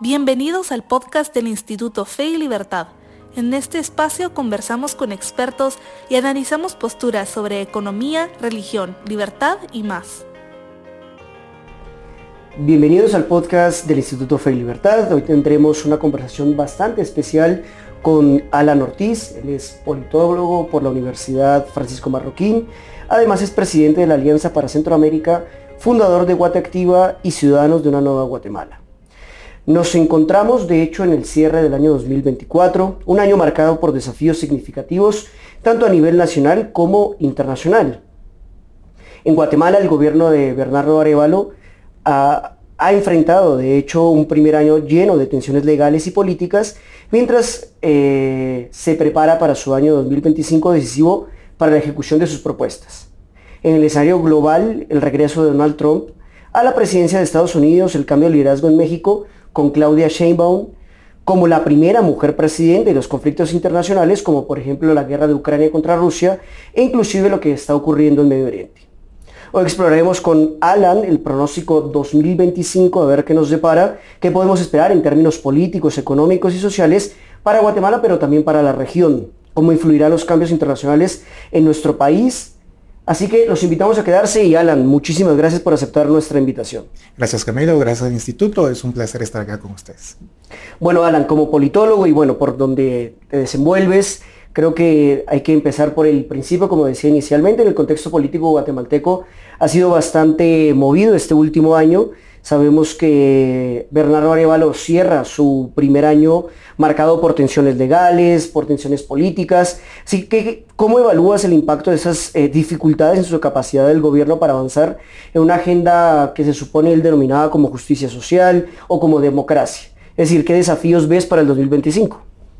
Bienvenidos al podcast del Instituto Fe y Libertad. En este espacio conversamos con expertos y analizamos posturas sobre economía, religión, libertad y más. Bienvenidos al podcast del Instituto Fe y Libertad. Hoy tendremos una conversación bastante especial con Alan Ortiz. Él es politólogo por la Universidad Francisco Marroquín. Además es presidente de la Alianza para Centroamérica, fundador de Guate Activa y Ciudadanos de una Nueva Guatemala. Nos encontramos, de hecho, en el cierre del año 2024, un año marcado por desafíos significativos, tanto a nivel nacional como internacional. En Guatemala, el gobierno de Bernardo Arévalo ha enfrentado, de hecho, un primer año lleno de tensiones legales y políticas, mientras se prepara para su año 2025 decisivo para la ejecución de sus propuestas. En el escenario global, el regreso de Donald Trump a la presidencia de Estados Unidos, el cambio de liderazgo en México, con Claudia Sheinbaum como la primera mujer presidente de los conflictos internacionales, como por ejemplo la guerra de Ucrania contra Rusia, e inclusive lo que está ocurriendo en Medio Oriente. Hoy exploraremos con Alan el pronóstico 2025, a ver qué nos depara, qué podemos esperar en términos políticos, económicos y sociales para Guatemala, pero también para la región, cómo influirán los cambios internacionales en nuestro país. Así que los invitamos a quedarse y Alan, muchísimas gracias por aceptar nuestra invitación. Gracias Camilo, gracias al Instituto, es un placer estar acá con ustedes. Bueno Alan, como politólogo y bueno, por donde te desenvuelves, creo que hay que empezar por el principio, como decía inicialmente, en el contexto político guatemalteco ha sido bastante movido este último año. Sabemos que Bernardo Arévalo cierra su primer año marcado por tensiones legales, por tensiones políticas. Así que, ¿cómo evalúas el impacto de esas dificultades en su capacidad del gobierno para avanzar en una agenda que se supone él denominaba como justicia social o como democracia? Es decir, ¿qué desafíos ves para el 2025?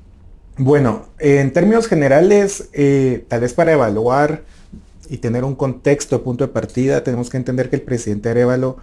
Bueno, en términos generales, tal vez para evaluar y tener un contexto, punto de partida, tenemos que entender que el presidente Arévalo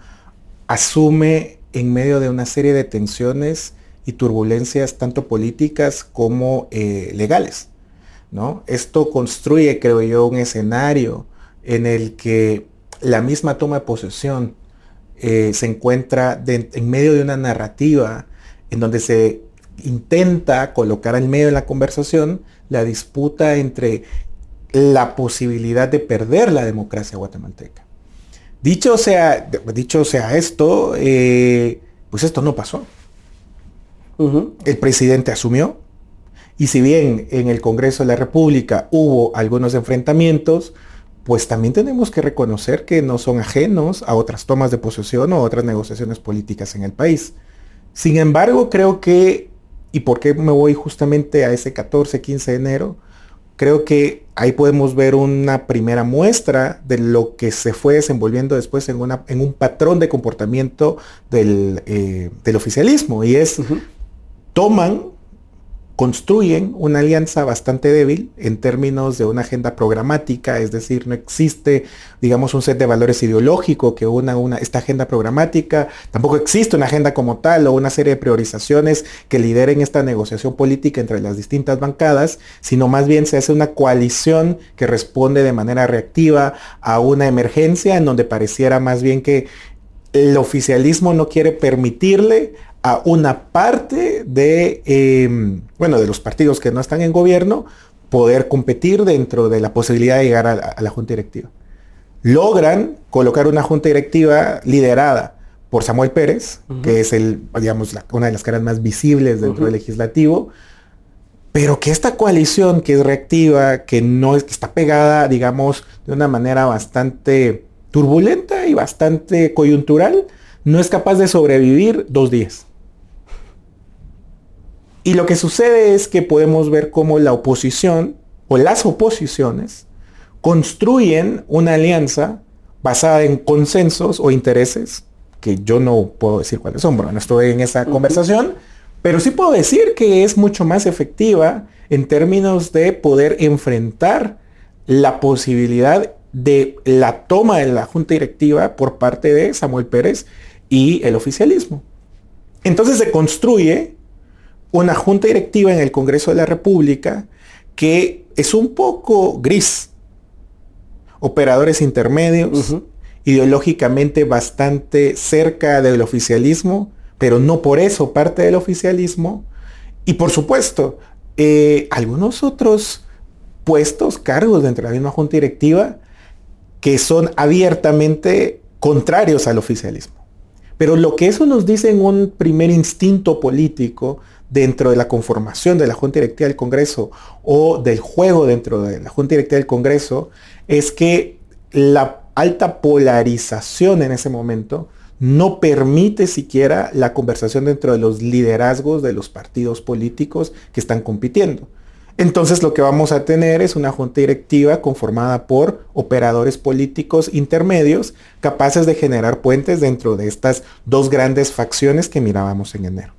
asume en medio de una serie de tensiones y turbulencias tanto políticas como legales, ¿no? Esto construye, creo yo, un escenario en el que la misma toma de posesión se encuentra en medio de una narrativa en donde se intenta colocar en medio de la conversación la disputa entre la posibilidad de perder la democracia guatemalteca. Dicho sea esto, pues esto no pasó. El presidente asumió, y si bien en el Congreso de la República hubo algunos enfrentamientos, pues también tenemos que reconocer que no son ajenos a otras tomas de posesión o a otras negociaciones políticas en el país. Sin embargo, creo que, y por qué me voy justamente a ese 14-15 de enero, creo que ahí podemos ver una primera muestra de lo que se fue desenvolviendo después en un patrón de comportamiento del oficialismo. Y es, construyen una alianza bastante débil en términos de una agenda programática, es decir, no existe, digamos, un set de valores ideológico que una esta agenda programática, tampoco existe una agenda como tal o una serie de priorizaciones que lideren esta negociación política entre las distintas bancadas, sino más bien se hace una coalición que responde de manera reactiva a una emergencia en donde pareciera más bien que el oficialismo no quiere permitirle a una parte de los partidos que no están en gobierno poder competir dentro de la posibilidad de llegar a la junta directiva. Logran colocar una junta directiva liderada por Samuel Pérez, que es una de las caras más visibles dentro del legislativo, pero que esta coalición que es reactiva, que está pegada, digamos, de una manera bastante turbulenta y bastante coyuntural, no es capaz de sobrevivir 2 días. Y lo que sucede es que podemos ver cómo la oposición o las oposiciones construyen una alianza basada en consensos o intereses, que yo no puedo decir cuáles son, porque no estoy en esa conversación, pero sí puedo decir que es mucho más efectiva en términos de poder enfrentar la posibilidad de la toma de la junta directiva por parte de Samuel Pérez y el oficialismo. Entonces se construye una junta directiva en el Congreso de la República que es un poco gris. Operadores intermedios, ideológicamente bastante cerca del oficialismo, pero no por eso parte del oficialismo. Y por supuesto, algunos otros puestos, cargos dentro de la misma junta directiva que son abiertamente contrarios al oficialismo. Pero lo que eso nos dice en un primer instinto político dentro de la conformación de la Junta Directiva del Congreso o del juego dentro de la Junta Directiva del Congreso es que la alta polarización en ese momento no permite siquiera la conversación dentro de los liderazgos de los partidos políticos que están compitiendo. Entonces lo que vamos a tener es una junta directiva conformada por operadores políticos intermedios capaces de generar puentes dentro de estas dos grandes facciones que mirábamos en enero.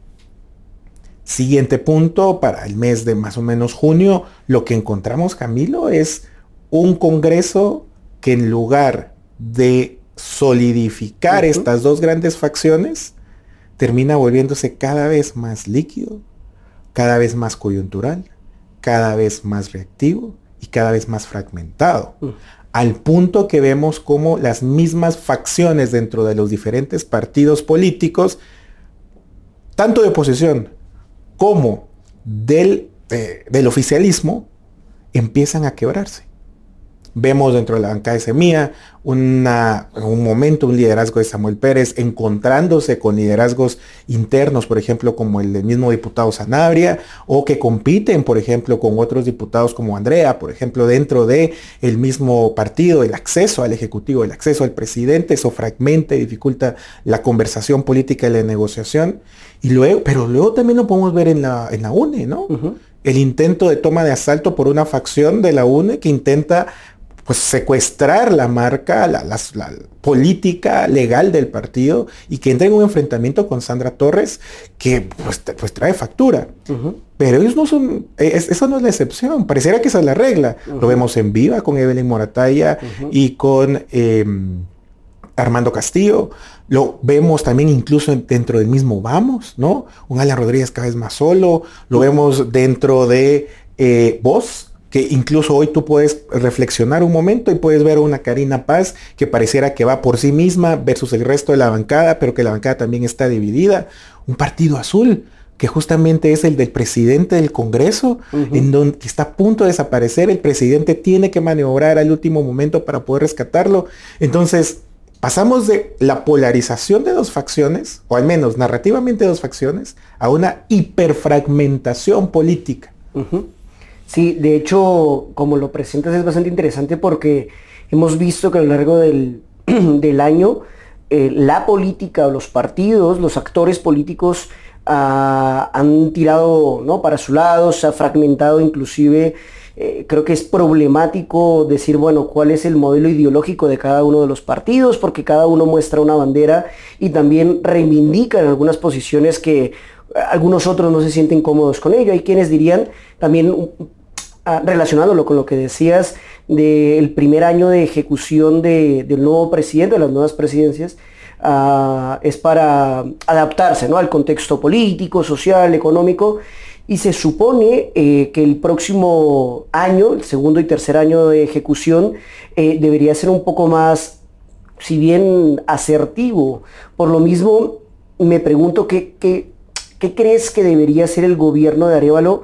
Siguiente punto, para el mes de más o menos junio, lo que encontramos, Camilo, es un Congreso que en lugar de solidificar estas dos grandes facciones, termina volviéndose cada vez más líquido, cada vez más coyuntural, cada vez más reactivo y cada vez más fragmentado. Al punto que vemos como las mismas facciones dentro de los diferentes partidos políticos, tanto de oposición como del oficialismo, empiezan a quebrarse. Vemos dentro de la bancada de Semilla en un momento un liderazgo de Samuel Pérez encontrándose con liderazgos internos, por ejemplo, como el del mismo diputado Sanabria, o que compiten, por ejemplo, con otros diputados como Andrea, por ejemplo, dentro de el mismo partido, el acceso al Ejecutivo, el acceso al presidente, eso fragmenta y dificulta la conversación política y la negociación. Pero luego también lo podemos ver en la UNE, ¿no? El intento de toma de asalto por una facción de la UNE que intenta pues secuestrar la marca, la política legal del partido y que entra en un enfrentamiento con Sandra Torres que pues trae factura. Pero ellos no son, eso no es la excepción, pareciera que esa es la regla. Lo vemos en Viva con Evelyn Morataya y con Armando Castillo. Lo vemos también incluso dentro del mismo Vamos, ¿no? Un Alan Rodríguez cada vez más solo. Lo vemos dentro de Voz, que incluso hoy tú puedes reflexionar un momento y puedes ver a una Karina Paz que pareciera que va por sí misma versus el resto de la bancada, pero que la bancada también está dividida. Un partido azul, que justamente es el del presidente del Congreso, en donde está a punto de desaparecer. El presidente tiene que maniobrar al último momento para poder rescatarlo. Entonces, pasamos de la polarización de dos facciones, o al menos narrativamente dos facciones, a una hiperfragmentación política. Sí, de hecho, como lo presentas es bastante interesante porque hemos visto que a lo largo del año la política, los partidos, los actores políticos han tirado, ¿no?, para su lado, se ha fragmentado inclusive. Creo que es problemático decir, bueno, cuál es el modelo ideológico de cada uno de los partidos, porque cada uno muestra una bandera y también reivindican algunas posiciones que algunos otros no se sienten cómodos con ello. Hay quienes dirían también, relacionándolo con lo que decías del primer año de ejecución del nuevo presidente, de las nuevas presidencias, es para adaptarse, ¿no?, al contexto político, social, económico, y se supone que el próximo año, el segundo y tercer año de ejecución, debería ser un poco más, si bien asertivo. Por lo mismo, me pregunto qué crees que debería hacer el gobierno de Arévalo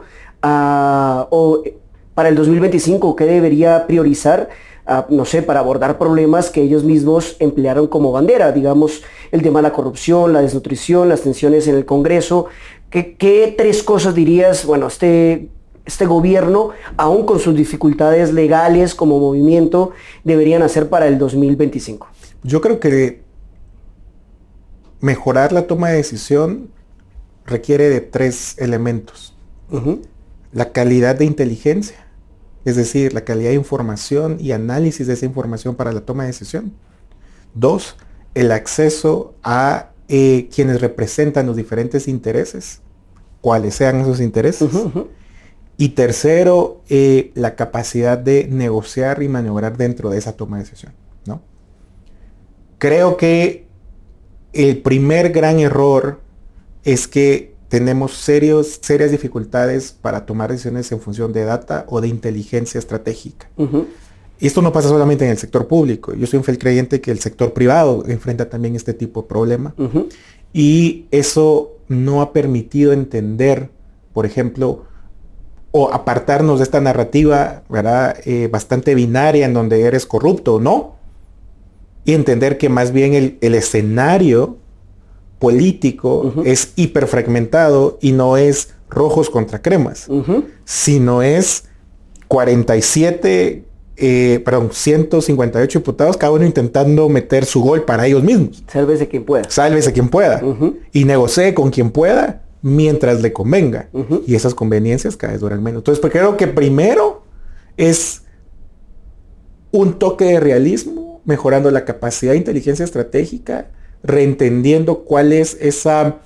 para el 2025, qué debería priorizar, no sé, para abordar problemas que ellos mismos emplearon como bandera, digamos, el tema de la corrupción, la desnutrición, las tensiones en el Congreso. ¿Qué tres cosas dirías, bueno, este gobierno, aún con sus dificultades legales como movimiento, deberían hacer para el 2025? Yo creo que mejorar la toma de decisión requiere de tres elementos. La calidad de inteligencia, es decir, la calidad de información y análisis de esa información para la toma de decisión. 2, el acceso a quienes representan los diferentes intereses, cuáles sean esos intereses. Y tercero, la capacidad de negociar y maniobrar dentro de esa toma de decisión, ¿no? Creo que el primer gran error es que tenemos serias dificultades para tomar decisiones en función de data o de inteligencia estratégica. Y esto no pasa solamente en el sector público. Yo soy un fiel creyente que el sector privado enfrenta también este tipo de problema. Y eso no ha permitido entender, por ejemplo, o apartarnos de esta narrativa, ¿verdad? Bastante binaria en donde eres corrupto o no. Y entender que más bien el escenario político es hiperfragmentado y no es rojos contra cremas, sino es 158 diputados, cada uno intentando meter su gol para ellos mismos. Sálvese quien pueda. Sálvese quien pueda. Y negocie con quien pueda mientras le convenga. Y esas conveniencias cada vez duran menos. Entonces, pues creo que primero es un toque de realismo, mejorando la capacidad de inteligencia estratégica, reentendiendo cuál es esa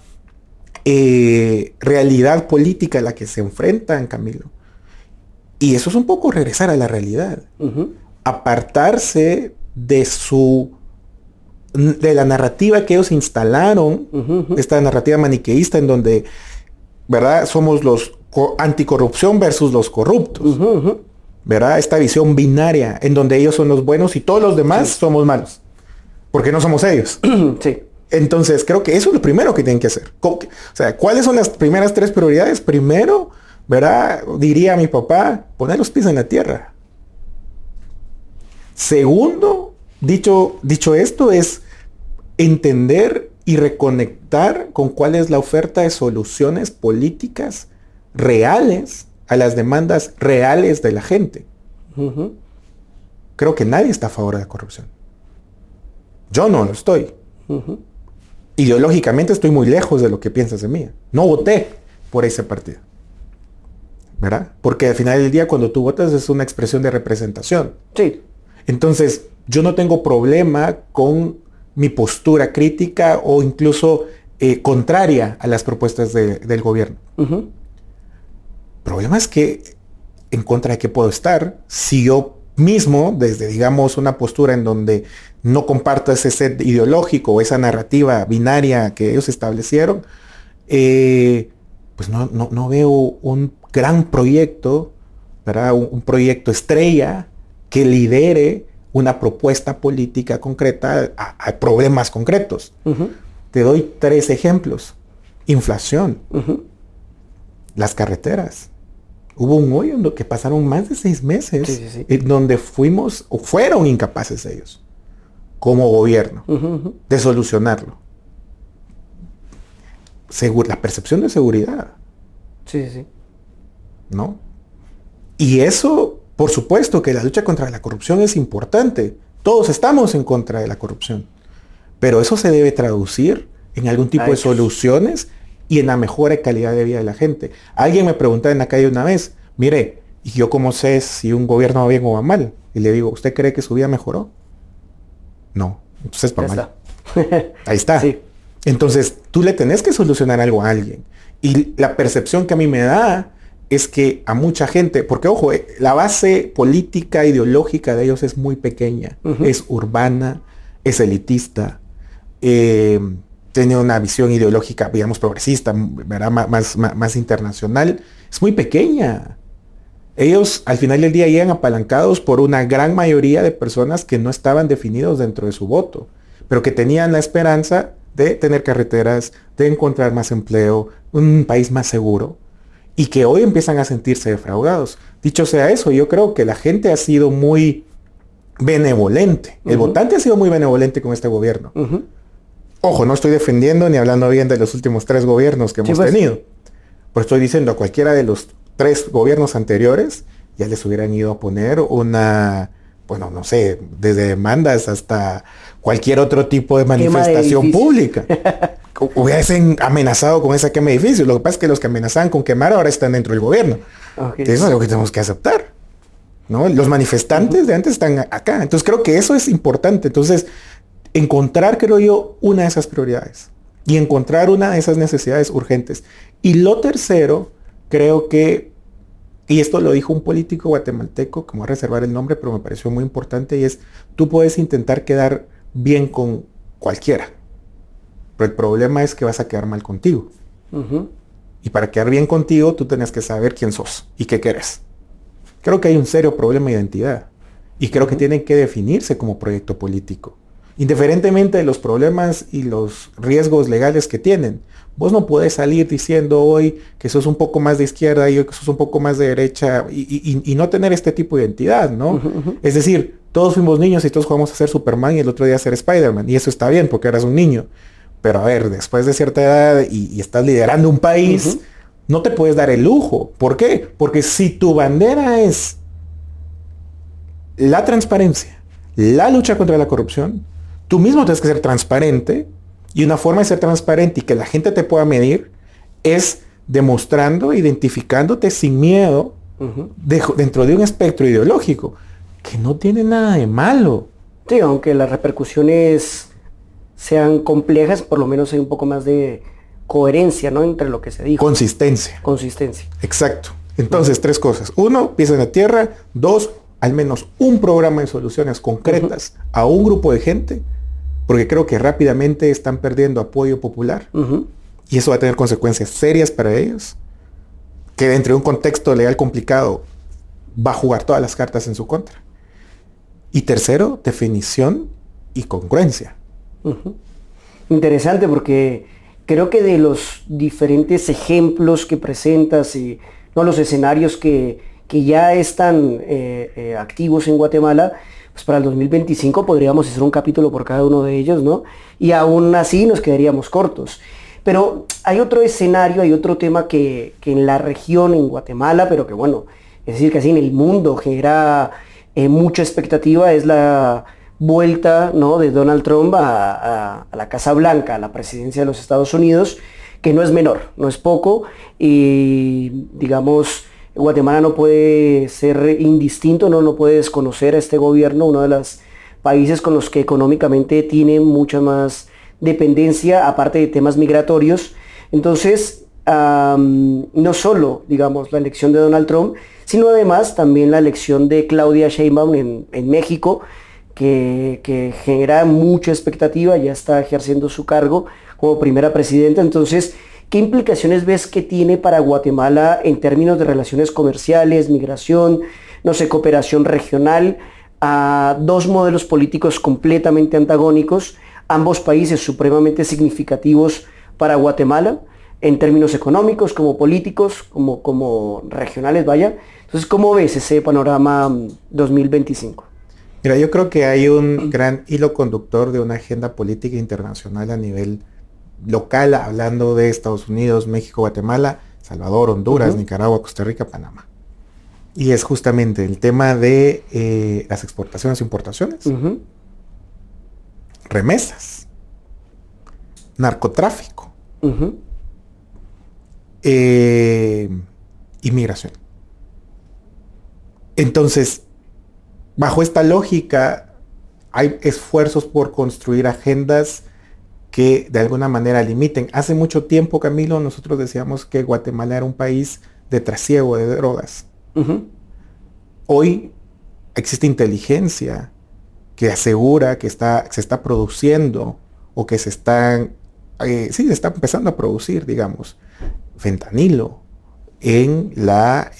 realidad política a la que se enfrentan, Camilo. Y eso es un poco regresar a la realidad. Apartarse de la narrativa que ellos instalaron, esta narrativa maniqueísta en donde, ¿verdad? Somos los anticorrupción versus los corruptos. ¿Verdad? Esta visión binaria en donde ellos son los buenos y todos los demás somos malos. Porque no somos ellos. Sí. Entonces, creo que eso es lo primero que tienen que hacer. O sea, ¿cuáles son las primeras 3 prioridades? Primero, ¿verdad? Diría mi papá, poner los pies en la tierra. Segundo, dicho esto, es entender y reconectar con cuál es la oferta de soluciones políticas reales a las demandas reales de la gente. Creo que nadie está a favor de la corrupción. Yo no lo estoy. Ideológicamente estoy muy lejos de lo que piensas de mí. No voté por ese partido. ¿Verdad? Porque al final del día cuando tú votas es una expresión de representación. Sí. Entonces, yo no tengo problema con mi postura crítica o incluso contraria a las propuestas del gobierno. El problema es que en contra de qué puedo estar si yo mismo, desde digamos una postura en donde no comparto ese set ideológico o esa narrativa binaria que ellos establecieron, pues no veo un gran proyecto, ¿verdad? Un proyecto estrella que lidere una propuesta política concreta a problemas concretos. Te doy 3 ejemplos. Inflación. Las carreteras. Hubo un hoyo en lo que pasaron más de 6 meses en donde fueron incapaces ellos, como gobierno, de solucionarlo. La percepción de seguridad. ¿No? Y eso, por supuesto que la lucha contra la corrupción es importante. Todos estamos en contra de la corrupción. Pero eso se debe traducir en algún tipo de soluciones y en la mejora de calidad de vida de la gente. Alguien me preguntaba en la calle una vez, mire, ¿y yo cómo sé si un gobierno va bien o va mal? Y le digo, ¿usted cree que su vida mejoró? No, entonces va mal. Ahí está. Sí. Entonces, tú le tenés que solucionar algo a alguien. Y la percepción que a mí me da es que a mucha gente, porque ojo, la base política, ideológica de ellos es muy pequeña. Es urbana, es elitista, tiene una visión ideológica, digamos, progresista, ¿verdad? Más internacional. Es muy pequeña. Ellos al final del día llegan apalancados por una gran mayoría de personas que no estaban definidos dentro de su voto, pero que tenían la esperanza de tener carreteras, de encontrar más empleo, un país más seguro, y que hoy empiezan a sentirse defraudados. Dicho sea eso, yo creo que la gente ha sido muy benevolente. El votante ha sido muy benevolente con este gobierno. Ojo, no estoy defendiendo ni hablando bien de los últimos 3 gobiernos que hemos tenido. Pues estoy diciendo a cualquiera de los 3 gobiernos anteriores ya les hubieran ido a poner una, bueno, no sé, desde demandas hasta cualquier otro tipo de manifestación pública. Hubiesen amenazado con esa quema de edificios. Lo que pasa es que los que amenazaban con quemar ahora están dentro del gobierno. Eso es algo que tenemos que aceptar, ¿no? Los manifestantes de antes están acá. Entonces creo que eso es importante. Entonces, encontrar, creo yo, una de esas prioridades y encontrar una de esas necesidades urgentes. Y lo tercero, creo que, y esto lo dijo un político guatemalteco, que me voy a reservar el nombre, pero me pareció muy importante, y es, tú puedes intentar quedar bien con cualquiera, pero el problema es que vas a quedar mal contigo. Y para quedar bien contigo, tú tenés que saber quién sos y qué querés. Creo que hay un serio problema de identidad. Y creo que tienen que definirse como proyecto político. Indiferentemente de los problemas y los riesgos legales que tienen. Vos no podés salir diciendo hoy que sos un poco más de izquierda y hoy que sos un poco más de derecha y no tener este tipo de identidad, ¿no? Es decir, todos fuimos niños y todos jugamos a ser Superman y el otro día a ser Spider-Man. Y eso está bien porque eras un niño. Pero a ver, después de cierta edad y estás liderando un país, no te puedes dar el lujo. ¿Por qué? Porque si tu bandera es la transparencia, la lucha contra la corrupción, tú mismo tienes que ser transparente, y una forma de ser transparente y que la gente te pueda medir es demostrando, identificándote sin miedo dentro de un espectro ideológico, que no tiene nada de malo. Sí, aunque las repercusiones sean complejas, por lo menos hay un poco más de coherencia, ¿no? Entre lo que se dijo. Consistencia. Consistencia. Exacto. Entonces, 3 cosas. 1, pies en la tierra. 2, al menos un programa de soluciones concretas a un grupo de gente, porque creo que rápidamente están perdiendo apoyo popular y eso va a tener consecuencias serias para ellos, que dentro de un contexto legal complicado va a jugar todas las cartas en su contra. Y tercero, definición y congruencia. Interesante, porque creo que de los diferentes ejemplos que presentas y no los escenarios que ya están activos en Guatemala, pues para el 2025 podríamos hacer un capítulo por cada uno de ellos, ¿no? Y aún así nos quedaríamos cortos. Pero hay otro escenario, hay otro tema que en la región, en Guatemala, pero que bueno, es decir, que así en el mundo genera mucha expectativa, es la vuelta, ¿no?, de Donald Trump a la Casa Blanca, a la presidencia de los Estados Unidos, que no es menor, no es poco, y digamos, Guatemala no puede ser indistinto, no puede desconocer a este gobierno, uno de los países con los que económicamente tiene mucha más dependencia, aparte de temas migratorios. Entonces, no solo, digamos, la elección de Donald Trump, sino además también la elección de Claudia Sheinbaum en México, que genera mucha expectativa, ya está ejerciendo su cargo como primera presidenta. Entonces, ¿qué implicaciones ves que tiene para Guatemala en términos de relaciones comerciales, migración, no sé, cooperación regional, a 2 modelos políticos completamente antagónicos, ambos países supremamente significativos para Guatemala, en términos económicos, como políticos, como regionales, vaya? Entonces, ¿cómo ves ese panorama 2025? Mira, yo creo que hay un gran hilo conductor de una agenda política internacional a nivel local, hablando de Estados Unidos, México, Guatemala, Salvador, Honduras, Nicaragua, Costa Rica, Panamá. Y es justamente el tema de las exportaciones e importaciones, remesas, narcotráfico, inmigración. Entonces, bajo esta lógica, hay esfuerzos por construir agendas que de alguna manera limiten. Hace mucho tiempo, Camilo, nosotros decíamos que Guatemala era un país de trasiego de drogas. Hoy existe inteligencia que asegura que se está produciendo o que se está empezando a producir, digamos, fentanilo en la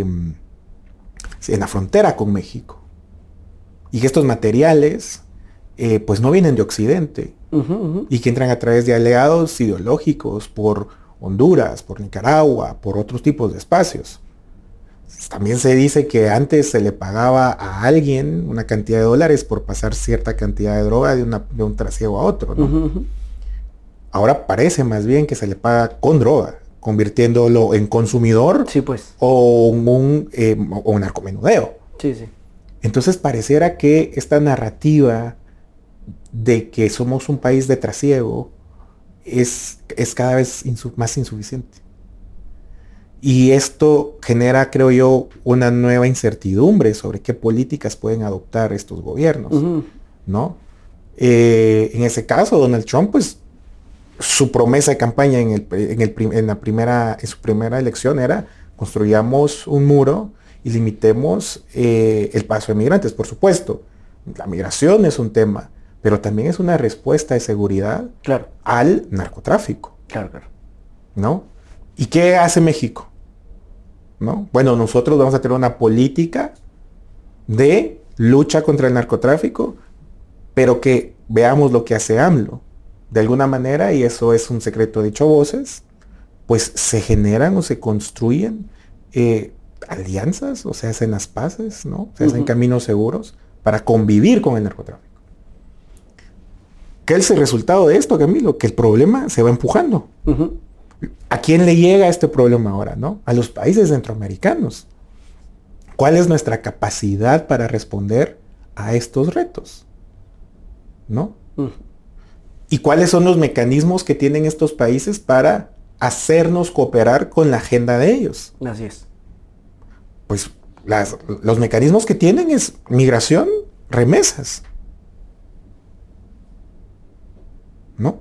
frontera con México. Y que estos materiales pues no vienen de Occidente, y que entran a través de aliados ideológicos por Honduras, por Nicaragua, por otros tipos de espacios. También se dice que antes se le pagaba a alguien una cantidad de dólares por pasar cierta cantidad de droga de un trasiego a otro, ¿no? Ahora parece más bien que se le paga con droga, convirtiéndolo en consumidor, sí, pues, o un narcomenudeo. Sí, sí. Entonces pareciera que esta narrativa de que somos un país de trasiego es cada vez más insuficiente. Y esto genera, creo yo, una nueva incertidumbre sobre qué políticas pueden adoptar estos gobiernos, ¿no? En ese caso, Donald Trump, pues, su promesa de campaña en su primera elección era: construyamos un muro y limitemos el paso de migrantes. Por supuesto, la migración es un tema, pero también es una respuesta de seguridad, claro, al narcotráfico. Claro, claro. ¿No? ¿Y qué hace México? ¿No? Bueno, nosotros vamos a tener una política de lucha contra el narcotráfico, pero que veamos lo que hace AMLO. De alguna manera, y eso es un secreto dicho a voces, pues se generan o se construyen alianzas, o se hacen las paces, ¿no? Se hacen caminos seguros para convivir con el narcotráfico. ¿Qué es el resultado de esto, Camilo? Que el problema se va empujando. ¿A quién le llega este problema ahora, no? A los países centroamericanos. ¿Cuál es nuestra capacidad para responder a estos retos? ¿No? ¿Y cuáles son los mecanismos que tienen estos países para hacernos cooperar con la agenda de ellos? Así es. Pues los mecanismos que tienen es migración, remesas. ¿No?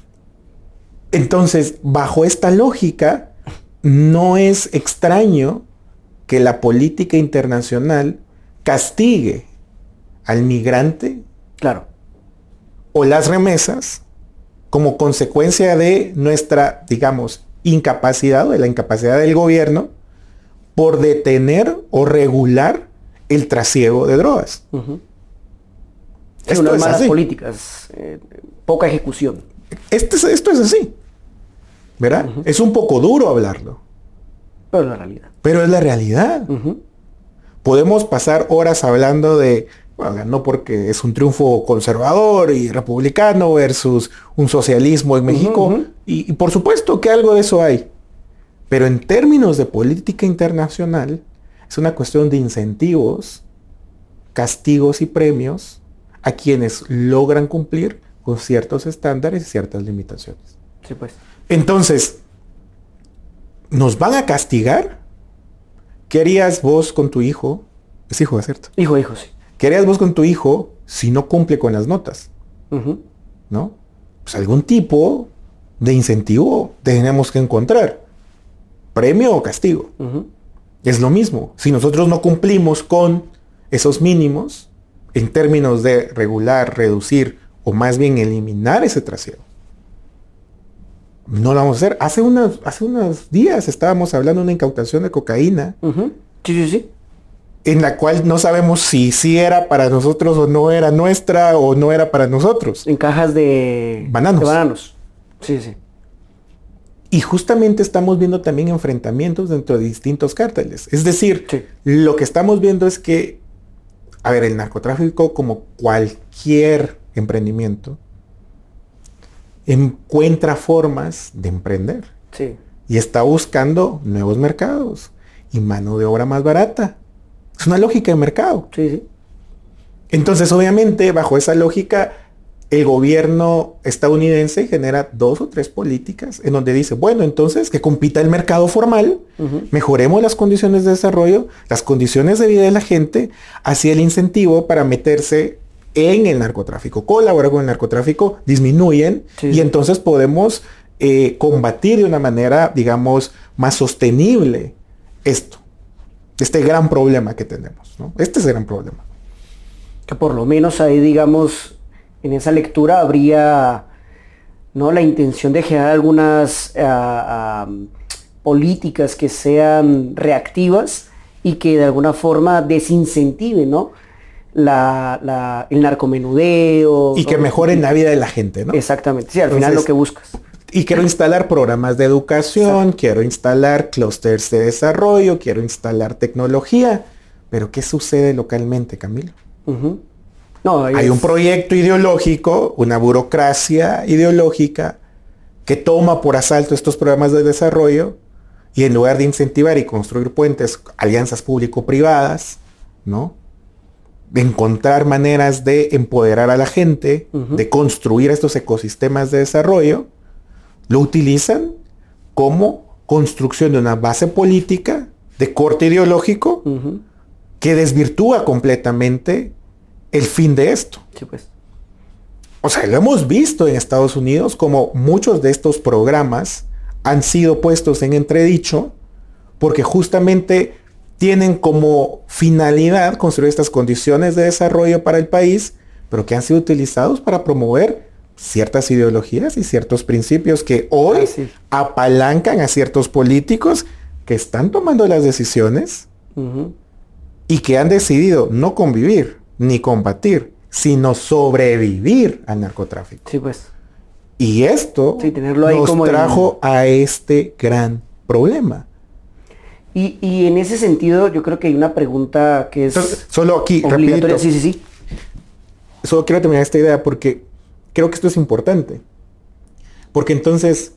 Entonces, bajo esta lógica, no es extraño que la política internacional castigue al migrante, claro, o las remesas como consecuencia de nuestra, digamos, incapacidad o de la incapacidad del gobierno por detener o regular el trasiego de drogas. Sí, unas malas políticas, poca ejecución. Esto es así, ¿verdad? Es un poco duro hablarlo. Pero es la realidad. Pero es la realidad. Podemos pasar horas hablando de, bueno, no porque es un triunfo conservador y republicano versus un socialismo en México. Y por supuesto que algo de eso hay. Pero en términos de política internacional, es una cuestión de incentivos, castigos y premios a quienes logran cumplir con ciertos estándares y ciertas limitaciones. Sí, pues. Entonces, ¿nos van a castigar? ¿Qué harías vos con tu hijo? Es hijo, ¿cierto? Hijo, sí. ¿Qué harías vos con tu hijo si no cumple con las notas? ¿No? Pues algún tipo de incentivo tenemos que encontrar. Premio o castigo. Es lo mismo. Si nosotros no cumplimos con esos mínimos, en términos de regular, reducir o más bien eliminar ese trasiego, no lo vamos a hacer. Hace unos días estábamos hablando de una incautación de cocaína. Sí. En la cual no sabemos si era para nosotros o no era nuestra o no era para nosotros. En cajas de bananos. Sí. Y justamente estamos viendo también enfrentamientos dentro de distintos cárteles. Es decir, lo que estamos viendo es que, a ver, el narcotráfico, como cualquier emprendimiento, encuentra formas de emprender. Sí. Y está buscando nuevos mercados y mano de obra más barata. Es una lógica de mercado. Sí. Entonces, obviamente, bajo esa lógica, el gobierno estadounidense genera 2 o 3 políticas en donde dice, bueno, entonces que compita el mercado formal, mejoremos las condiciones de desarrollo, las condiciones de vida de la gente, así el incentivo para meterse en el narcotráfico, colaborar con el narcotráfico, disminuyen y entonces podemos combatir de una manera, digamos, más sostenible este gran problema que tenemos, ¿no? Este es el gran problema. Que por lo menos ahí, digamos, en esa lectura habría, ¿no?, la intención de generar algunas políticas que sean reactivas y que de alguna forma desincentiven, ¿no?, el narcomenudeo. Y que mejoren la vida de la gente, ¿no? Exactamente. Sí, al final lo que buscas. Y quiero instalar programas de educación, quiero instalar clústeres de desarrollo, quiero instalar tecnología. Pero ¿qué sucede localmente, Camilo? No, hay un proyecto ideológico, una burocracia ideológica que toma por asalto estos programas de desarrollo y en lugar de incentivar y construir puentes, alianzas público-privadas, ¿no?, de encontrar maneras de empoderar a la gente, de construir estos ecosistemas de desarrollo, lo utilizan como construcción de una base política de corte ideológico que desvirtúa completamente el fin de esto. Sí, pues. O sea, lo hemos visto en Estados Unidos como muchos de estos programas han sido puestos en entredicho porque justamente tienen como finalidad construir estas condiciones de desarrollo para el país, pero que han sido utilizados para promover ciertas ideologías y ciertos principios que hoy apalancan a ciertos políticos que están tomando las decisiones y que han decidido no convivir ni combatir sino sobrevivir al narcotráfico. Sí, pues. Y esto tenerlo ahí nos como trajo a este gran problema. Y en ese sentido, yo creo que hay una pregunta que es solo aquí, obligatoria. rapidito. Sí. Solo quiero terminar esta idea porque creo que esto es importante. Porque entonces,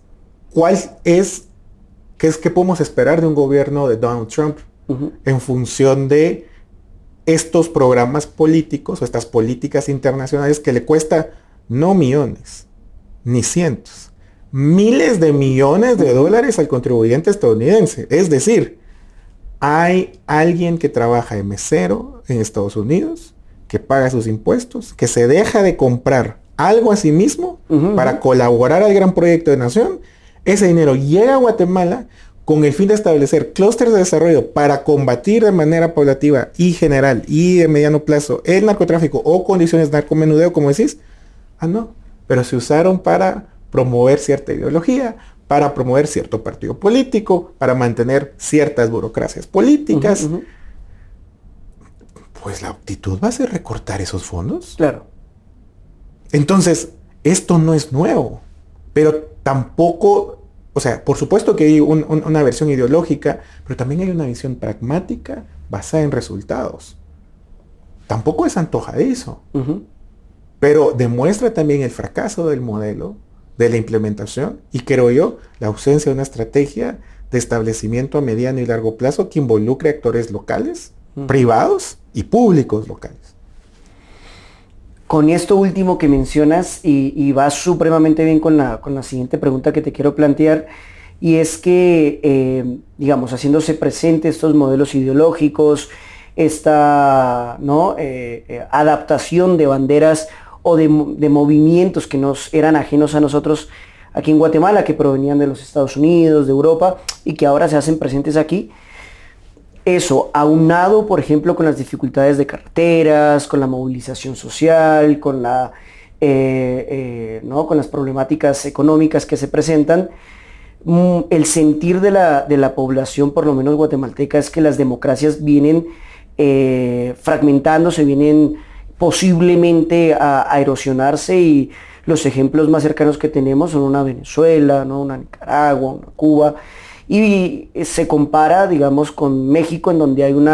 ¿qué podemos esperar de un gobierno de Donald Trump en función de estos programas políticos o estas políticas internacionales que le cuesta no millones, ni cientos, miles de millones de dólares al contribuyente estadounidense? Es decir, hay alguien que trabaja de mesero en Estados Unidos, que paga sus impuestos, que se deja de comprar algo a sí mismo para colaborar al gran proyecto de nación. Ese dinero llega a Guatemala con el fin de establecer clústeres de desarrollo para combatir de manera paulativa y general y de mediano plazo el narcotráfico o condiciones de narcomenudeo, como decís. No, pero se usaron para promover cierta ideología, para promover cierto partido político, para mantener ciertas burocracias políticas. Pues la actitud va a ser recortar esos fondos. Claro. Entonces, esto no es nuevo, pero tampoco, o sea, por supuesto que hay una versión ideológica, pero también hay una visión pragmática basada en resultados. Tampoco es antojadizo, pero demuestra también el fracaso del modelo, de la implementación, y creo yo, la ausencia de una estrategia de establecimiento a mediano y largo plazo que involucre actores locales, privados y públicos locales. Con esto último que mencionas, y va supremamente bien con la siguiente pregunta que te quiero plantear, y es que, digamos, haciéndose presente estos modelos ideológicos, esta adaptación de banderas o de movimientos que nos eran ajenos a nosotros aquí en Guatemala, que provenían de los Estados Unidos, de Europa, y que ahora se hacen presentes aquí. Eso, aunado, por ejemplo, con las dificultades de carreteras, con la movilización social, con las problemáticas económicas que se presentan, el sentir de la población, por lo menos guatemalteca, es que las democracias vienen fragmentándose, vienen posiblemente a erosionarse, y los ejemplos más cercanos que tenemos son una Venezuela, ¿no? Una Nicaragua, una Cuba, y se compara, digamos, con México, en donde hay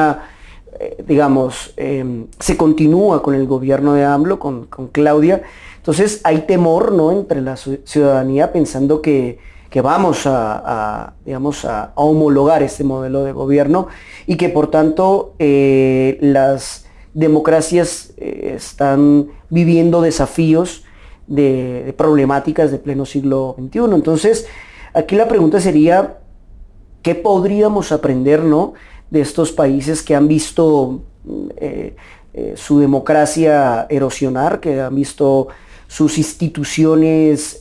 se continúa con el gobierno de AMLO, con Claudia. Entonces hay temor, ¿no?, entre la ciudadanía, pensando que vamos a homologar este modelo de gobierno, y que por tanto las democracias están viviendo desafíos de problemáticas de pleno siglo XXI. Entonces, aquí la pregunta sería, ¿qué podríamos aprender, ¿no?, de estos países que han visto su democracia erosionar, que han visto sus instituciones,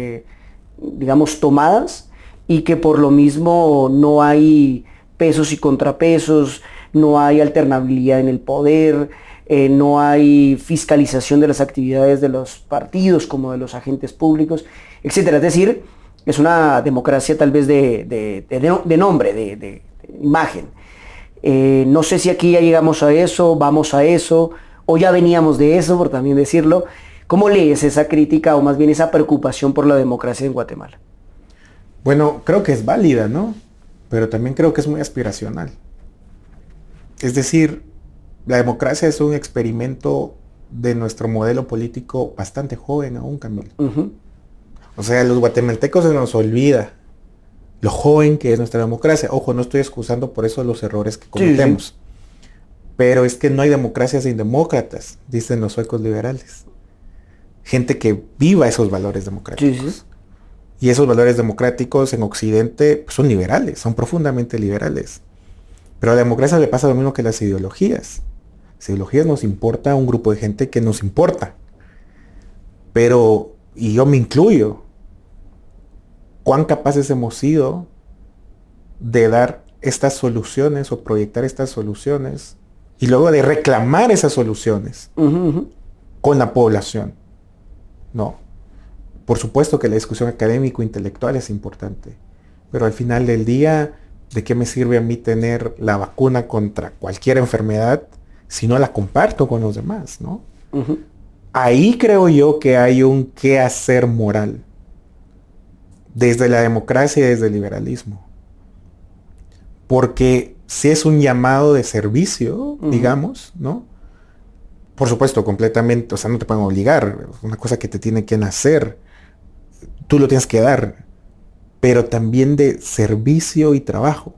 tomadas, y que por lo mismo no hay pesos y contrapesos, no hay alternabilidad en el poder, no hay fiscalización de las actividades de los partidos como de los agentes públicos, etcétera? Es decir, es una democracia tal vez de nombre, de imagen. No sé si aquí ya llegamos a eso, vamos a eso, o ya veníamos de eso, por también decirlo. ¿Cómo lees esa crítica, o más bien esa preocupación por la democracia en Guatemala? Bueno, creo que es válida, ¿no? Pero también creo que es muy aspiracional. Es decir, la democracia es un experimento de nuestro modelo político bastante joven aún, Camilo. O sea, a los guatemaltecos se nos olvida lo joven que es nuestra democracia. Ojo, no estoy excusando por eso los errores que cometemos. Sí. Pero es que no hay democracia sin demócratas, dicen los suecos liberales. Gente que viva esos valores democráticos. Sí. Y esos valores democráticos en Occidente pues, son liberales, son profundamente liberales. Pero a la democracia le pasa lo mismo que las ideologías. Las ideologías nos importa a un grupo de gente que nos importa. Pero, y yo me incluyo, ¿cuán capaces hemos sido de dar estas soluciones o proyectar estas soluciones y luego de reclamar esas soluciones con la población? No. Por supuesto que la discusión académico-intelectual es importante, pero al final del día, ¿de qué me sirve a mí tener la vacuna contra cualquier enfermedad si no la comparto con los demás, ¿no? Ahí creo yo que hay un qué hacer moral, desde la democracia y desde el liberalismo. Porque si es un llamado de servicio, digamos, ¿no? Por supuesto, completamente, o sea, no te pueden obligar, es una cosa que te tiene que nacer, tú lo tienes que dar, pero también de servicio y trabajo.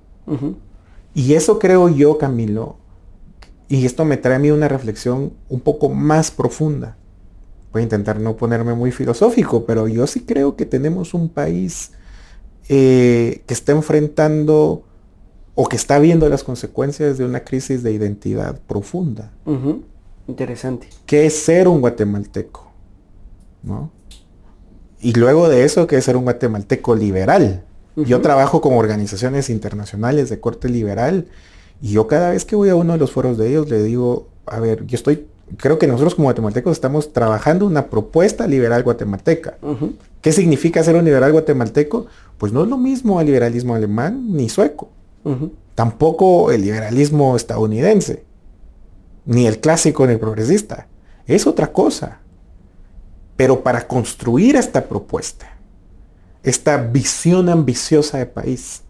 Y eso creo yo, Camilo, y esto me trae a mí una reflexión un poco más profunda. Voy a intentar no ponerme muy filosófico, pero yo sí creo que tenemos un país que está enfrentando o que está viendo las consecuencias de una crisis de identidad profunda. Interesante. ¿Qué es ser un guatemalteco? ¿No? Y luego de eso, ¿qué es ser un guatemalteco liberal? Yo trabajo con organizaciones internacionales de corte liberal y yo cada vez que voy a uno de los foros de ellos le digo, a ver, creo que nosotros como guatemaltecos estamos trabajando una propuesta liberal guatemalteca. ¿Qué significa ser un liberal guatemalteco? Pues no es lo mismo el liberalismo alemán ni sueco. Tampoco el liberalismo estadounidense. Ni el clásico ni el progresista. Es otra cosa. Pero para construir esta propuesta, esta visión ambiciosa de país,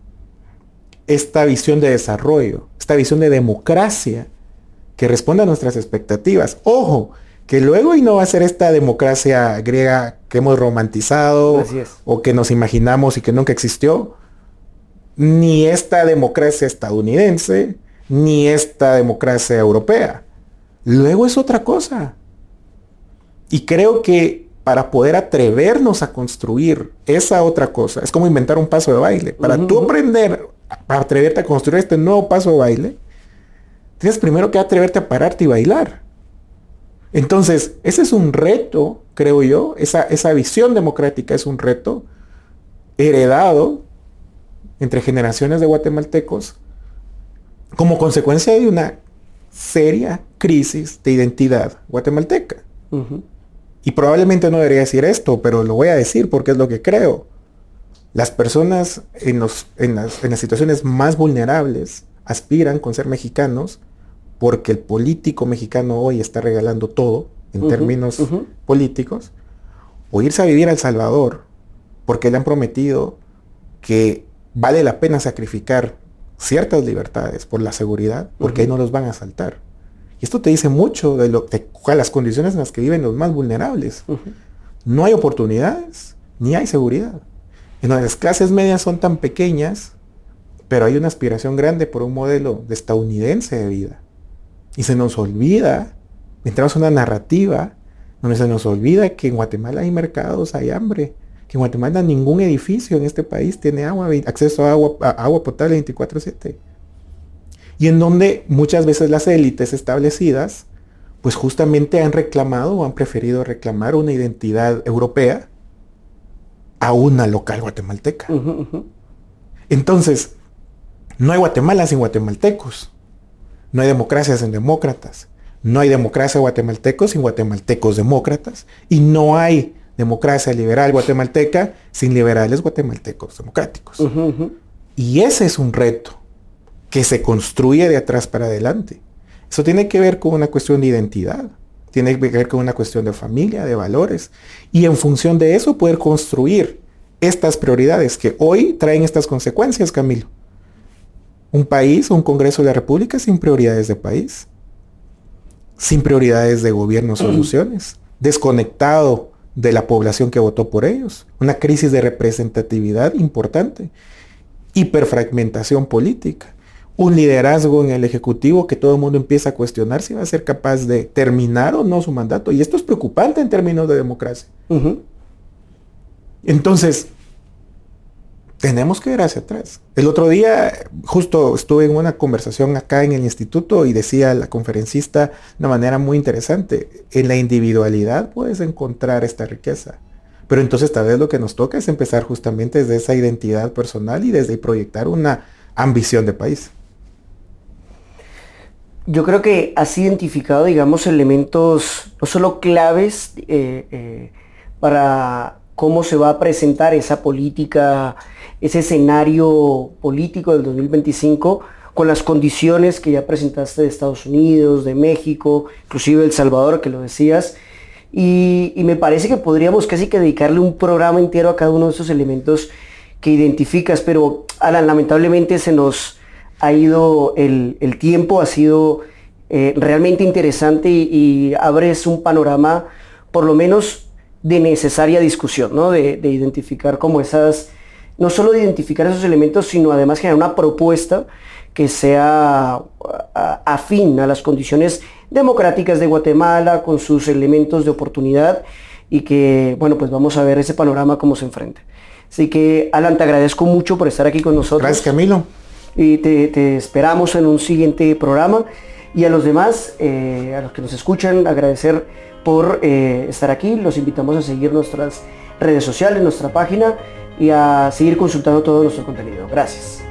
esta visión de desarrollo, esta visión de democracia que responda a nuestras expectativas. Ojo, que luego y no va a ser esta democracia griega que hemos romantizado o que nos imaginamos y que nunca existió, ni esta democracia estadounidense, ni esta democracia europea. Luego es otra cosa. Y creo que para poder atrevernos a construir esa otra cosa, es como inventar un paso de baile. Para tú aprender, para atreverte a construir este nuevo paso de baile, tienes primero que atreverte a pararte y bailar. Entonces, ese es un reto, creo yo, esa visión democrática es un reto heredado entre generaciones de guatemaltecos como consecuencia de una seria crisis de identidad guatemalteca. Y probablemente no debería decir esto, pero lo voy a decir porque es lo que creo. Las personas en las situaciones más vulnerables aspiran con ser mexicanos porque el político mexicano hoy está regalando todo en términos políticos, o irse a vivir a El Salvador porque le han prometido que vale la pena sacrificar ciertas libertades por la seguridad, porque ahí no los van a asaltar. Y esto te dice mucho de las condiciones en las que viven los más vulnerables. No hay oportunidades, ni hay seguridad. En donde las clases medias son tan pequeñas, pero hay una aspiración grande por un modelo de estadounidense de vida. Y se nos olvida, entramos en una narrativa donde se nos olvida que en Guatemala hay mercados, hay hambre, que en Guatemala ningún edificio en este país tiene acceso a agua potable 24/7. Y en donde muchas veces las élites establecidas, pues justamente han reclamado o han preferido reclamar una identidad europea a una local guatemalteca. Entonces, no hay Guatemala sin guatemaltecos. No hay democracia sin demócratas. No hay democracia guatemaltecos sin guatemaltecos demócratas. Y no hay democracia liberal guatemalteca sin liberales guatemaltecos democráticos. Y ese es un reto que se construye de atrás para adelante. Eso tiene que ver con una cuestión de identidad, tiene que ver con una cuestión de familia, de valores, y en función de eso poder construir estas prioridades que hoy traen estas consecuencias, Camilo. Un país, un Congreso de la República sin prioridades de país, sin prioridades de gobierno, soluciones, desconectado de la población que votó por ellos, una crisis de representatividad importante, hiperfragmentación política, un liderazgo en el Ejecutivo que todo el mundo empieza a cuestionar si va a ser capaz de terminar o no su mandato. Y esto es preocupante en términos de democracia. Entonces, tenemos que ver hacia atrás. El otro día, justo estuve en una conversación acá en el instituto y decía la conferencista de una manera muy interesante, en la individualidad puedes encontrar esta riqueza. Pero entonces tal vez lo que nos toca es empezar justamente desde esa identidad personal y desde proyectar una ambición de país. Yo creo que has identificado, digamos, elementos no solo claves para cómo se va a presentar esa política, ese escenario político del 2025, con las condiciones que ya presentaste de Estados Unidos, de México, inclusive El Salvador, que lo decías. Y me parece que podríamos casi que dedicarle un programa entero a cada uno de esos elementos que identificas, pero Alan, lamentablemente se nos ha ido el tiempo, ha sido realmente interesante y abres un panorama por lo menos de necesaria discusión, ¿no? De identificar como esas, no solo de identificar esos elementos, sino además generar una propuesta que sea afín a las condiciones democráticas de Guatemala, con sus elementos de oportunidad, y que, bueno, pues vamos a ver ese panorama cómo se enfrenta. Así que, Alan, te agradezco mucho por estar aquí con nosotros. Gracias, Camilo. Y te esperamos en un siguiente programa. Y a los demás, a los que nos escuchan, agradecer por estar aquí. Los invitamos a seguir nuestras redes sociales, nuestra página, y a seguir consultando todo nuestro contenido. Gracias.